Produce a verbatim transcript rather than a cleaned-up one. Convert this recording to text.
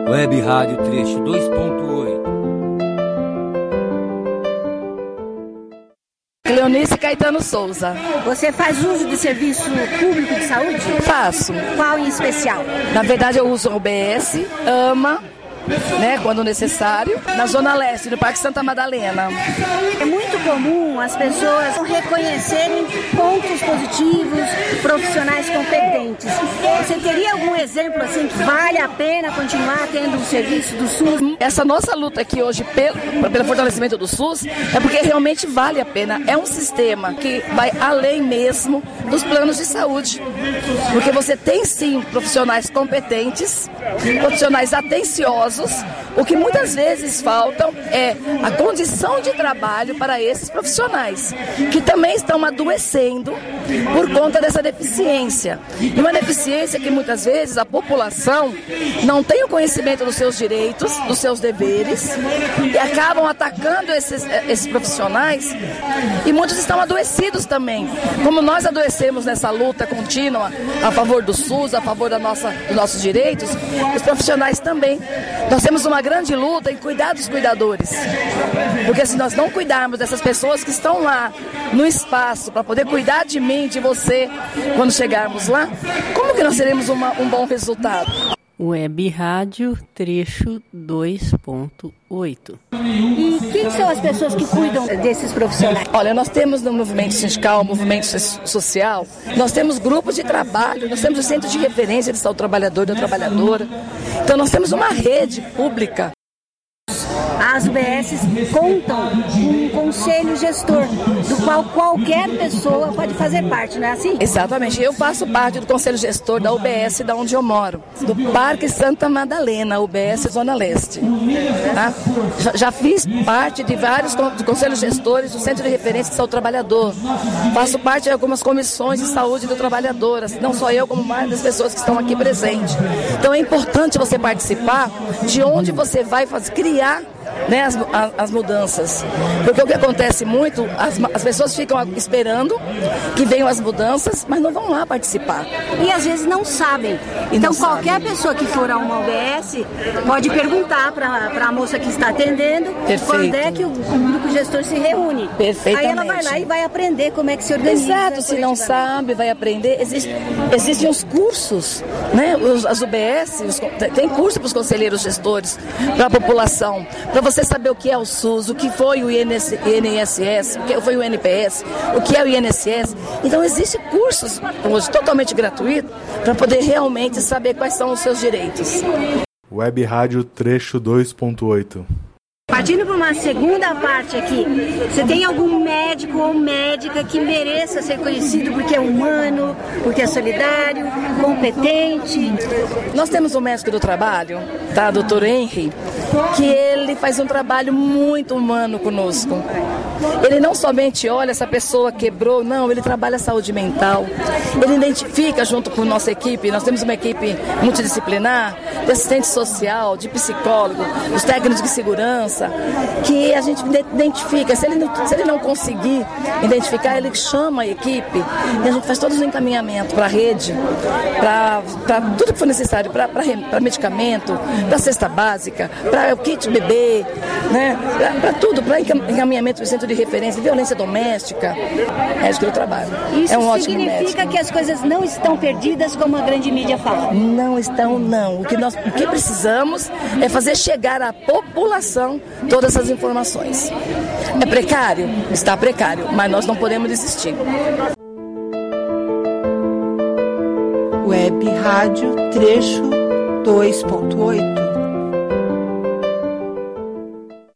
Web Rádio Trecho dois ponto oito. Cleonice Caetano Souza. Você faz uso de serviço público de saúde? Faço. Qual em especial? Na verdade, eu uso o U B S, AMA, né, quando necessário, na Zona Leste, no Parque Santa Madalena. É muito comum as pessoas reconhecerem pontos positivos, profissionais competentes. Você teria algum exemplo assim que vale a pena continuar tendo o serviço do SUS? Essa nossa luta aqui hoje pelo, pelo fortalecimento do SUS é porque realmente vale a pena. É um sistema que vai além mesmo dos planos de saúde. Porque você tem sim profissionais competentes, profissionais atenciosos. O que muitas vezes faltam é a condição de trabalho para esses profissionais, que também estão adoecendo por conta dessa deficiência. E uma deficiência que muitas vezes a população não tem o conhecimento dos seus direitos, dos seus deveres, e acabam atacando esses, esses profissionais, e muitos estão adoecidos também. Como nós adoecemos nessa luta contínua a favor do SUS, a favor da nossa, dos nossos direitos, os profissionais também. Nós temos uma grande luta em cuidar dos cuidadores, porque se nós não cuidarmos dessas pessoas que estão lá no espaço para poder cuidar de mim, de você, quando chegarmos lá, como que nós teremos uma, um bom resultado? Web Rádio Trecho dois ponto oito. E quem são as pessoas que cuidam desses profissionais? Olha, nós temos no movimento sindical, movimento social, nós temos grupos de trabalho, nós temos o centro de referência de saúde do trabalhador e da trabalhadora. Então nós temos uma rede pública. As U B S contam com um conselho gestor, do qual qualquer pessoa pode fazer parte, não é assim? Exatamente. Eu faço parte do conselho gestor da U B S, da onde eu moro, do Parque Santa Madalena, U B S Zona Leste. Tá? Já, já fiz parte de vários con- conselhos gestores do Centro de Referência de Saúde do Trabalhador. Faço parte de algumas comissões de saúde do trabalhador, não só eu, como mais das pessoas que estão aqui presentes. Então é importante você participar de onde você vai fazer, criar, né, as, as mudanças. Porque o que acontece muito, as, as pessoas ficam esperando que venham as mudanças, mas não vão lá participar. E às vezes não sabem. E então não qualquer sabem. pessoa que for a uma U B S pode perguntar para a moça que está atendendo. Perfeito. Quando é que o, o grupo gestor se reúne. Perfeitamente. Aí ela vai lá e vai aprender como é que se organiza. Exato, se não sabe, vai aprender. Existe, existem os cursos, né? Os, as U B S, os, tem curso para os conselheiros gestores, para a população, para você saber o que é o SUS, o que foi o I N S S, o que foi o I N P S, o que é o I N S S. Então existem cursos hoje totalmente gratuitos para poder realmente saber quais são os seus direitos. Web Rádio Trecho dois ponto oito. Partindo para uma segunda parte aqui, você tem algum médico ou médica que mereça ser conhecido porque é humano, porque é solidário, competente? Nós temos um médico do trabalho, tá, doutor Henry, que ele faz um trabalho muito humano conosco. Ele não somente olha essa pessoa quebrou, não, ele trabalha a saúde mental. Ele identifica junto com a nossa equipe, nós temos uma equipe multidisciplinar, de assistente social, de psicólogo, os técnicos de segurança, que a gente identifica. Se ele não, se ele não conseguir identificar, ele chama a equipe e a gente faz todos os encaminhamentos para a rede, para tudo que for necessário, para medicamento, para cesta básica, para o kit bebê, né? Para tudo, para encaminhamento do centro de referência, violência doméstica. Médico do trabalho. Isso é um ótimo significa médico. que as coisas não estão perdidas como a grande mídia fala? Não estão, não. O que nós o que precisamos é fazer chegar à população todas essas informações. É precário? Está precário, mas nós não podemos desistir. Web Rádio Trecho dois ponto oito.